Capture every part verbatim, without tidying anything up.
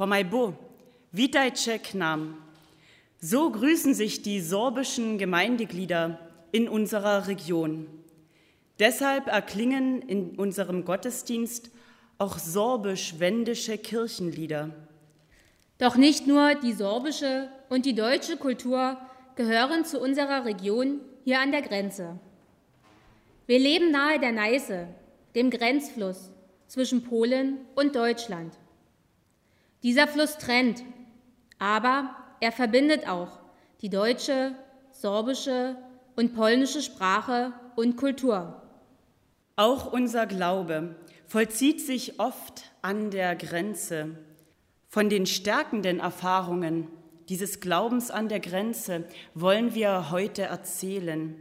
Pomajbo, witajcie k nam. So grüßen sich die sorbischen Gemeindeglieder in unserer Region. Deshalb erklingen in unserem Gottesdienst auch sorbisch-wendische Kirchenlieder. Doch nicht nur die sorbische und die deutsche Kultur gehören zu unserer Region hier an der Grenze. Wir leben nahe der Neiße, dem Grenzfluss zwischen Polen und Deutschland. Dieser Fluss trennt, aber er verbindet auch die deutsche, sorbische und polnische Sprache und Kultur. Auch unser Glaube vollzieht sich oft an der Grenze. Von den stärkenden Erfahrungen dieses Glaubens an der Grenze wollen wir heute erzählen.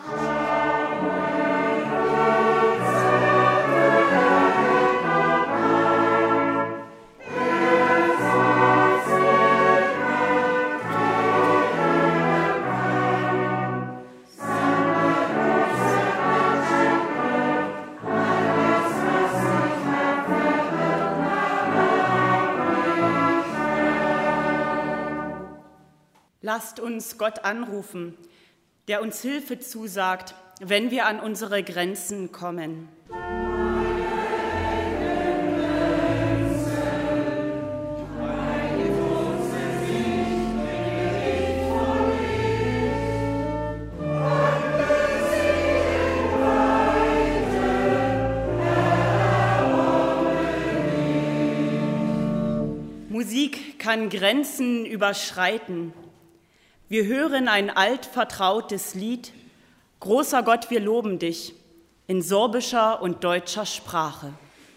Lasst uns Gott anrufen, der uns Hilfe zusagt, wenn wir an unsere Grenzen kommen. Musik kann Grenzen überschreiten. Wir hören ein altvertrautes Lied, Großer Gott, wir loben dich, in sorbischer und deutscher Sprache.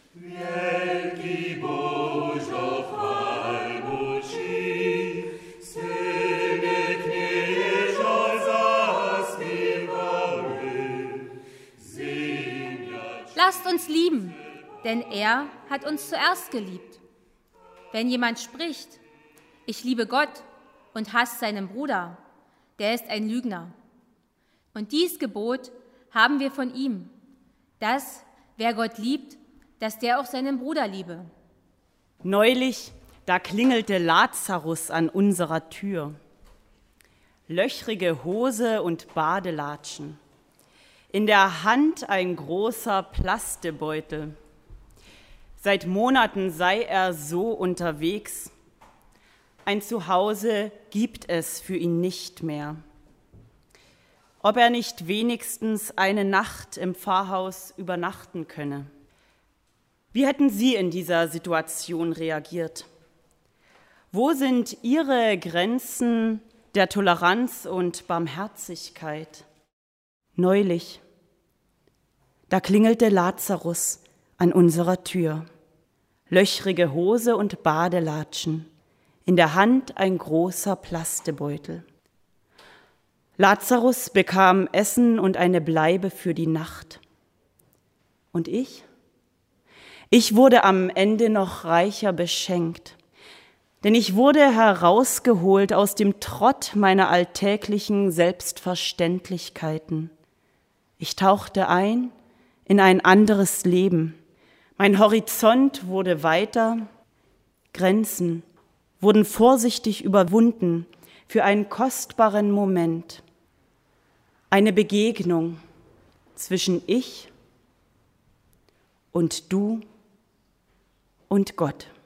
Lasst uns lieben, denn er hat uns zuerst geliebt. Wenn jemand spricht, ich liebe Gott, und hasst seinen Bruder, der ist ein Lügner. Und dies Gebot haben wir von ihm, dass, wer Gott liebt, dass der auch seinen Bruder liebe. Neulich, da klingelte Lazarus an unserer Tür. Löchrige Hose und Badelatschen. In der Hand ein großer Plastebeutel. Seit Monaten sei er so unterwegs. Ein Zuhause gibt es für ihn nicht mehr. Ob er nicht wenigstens eine Nacht im Pfarrhaus übernachten könne. Wie hätten Sie in dieser Situation reagiert? Wo sind Ihre Grenzen der Toleranz und Barmherzigkeit? Neulich, da klingelte Lazarus an unserer Tür. Löchrige Hose und Badelatschen. In der Hand ein großer Plastebeutel. Lazarus bekam Essen und eine Bleibe für die Nacht. Und ich? Ich wurde am Ende noch reicher beschenkt, denn ich wurde herausgeholt aus dem Trott meiner alltäglichen Selbstverständlichkeiten. Ich tauchte ein in ein anderes Leben. Mein Horizont wurde weiter, Grenzen wurden vorsichtig überwunden für einen kostbaren Moment. Eine Begegnung zwischen ich und du und Gott.